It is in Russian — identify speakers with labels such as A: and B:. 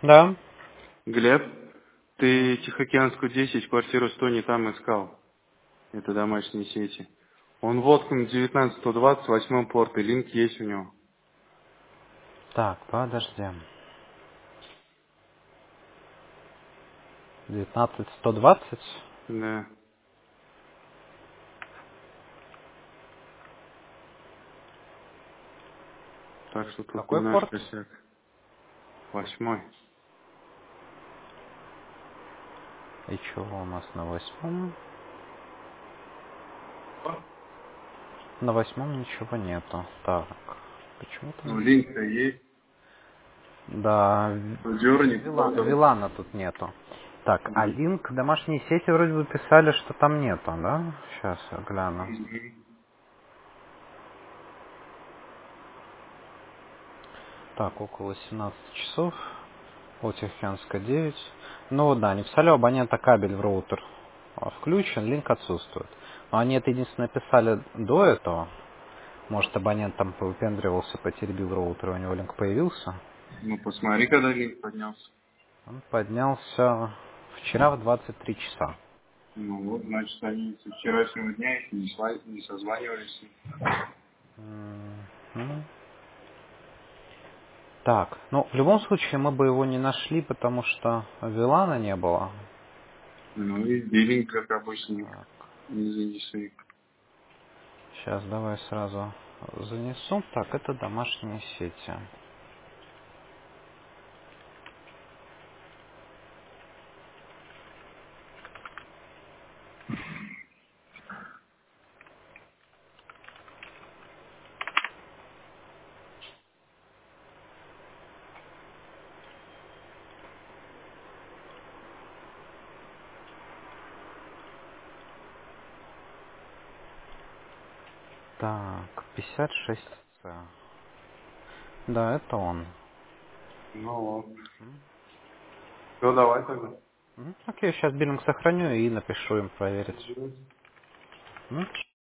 A: Да.
B: Глеб, ты Тихоокеанскую 10, квартиру 100 не там искал. Это домашние сети. Он воткнут 19-120, 8 порт, и линк есть у него.
A: Так, подожди. 19120.
B: Да. Так что тут не
A: Какой
B: наш
A: порт?
B: косяк. 8.
A: И чего у нас на 8? На 8 ничего нету. Так,
B: Ну,
A: почему-то...
B: линк-то есть.
A: Да,
B: Дерни кто-то.
A: Вилана тут нету. Так, а линк домашние сети вроде бы писали, что там нету, да? Сейчас я гляну. Так, около 17 часов. По Тихоокеанска 9. Ну да, не писали у абонента кабель в роутер включен, линк отсутствует. Но они это единственное писали до этого. Может, абонент там повыпендривался, потеребил роутер, у него линк появился.
B: Ну, посмотри, когда линк поднялся.
A: Он поднялся вчера в 23 часа.
B: Ну вот, значит, они со вчерашнего дня еще не созванивались.
A: Мгм. Так, ну, в любом случае мы бы его не нашли, потому что Вилана не было.
B: Ну и биллинг, как обычно,
A: Так,
B: не занесли.
A: сейчас давай сразу занесу. Так, это домашние сети. Так, 56C. Да, это он.
B: Ну вот. Все, давай тогда.
A: Окей, сейчас биллинг сохраню и напишу им проверить.
B: Мгм.
A: М?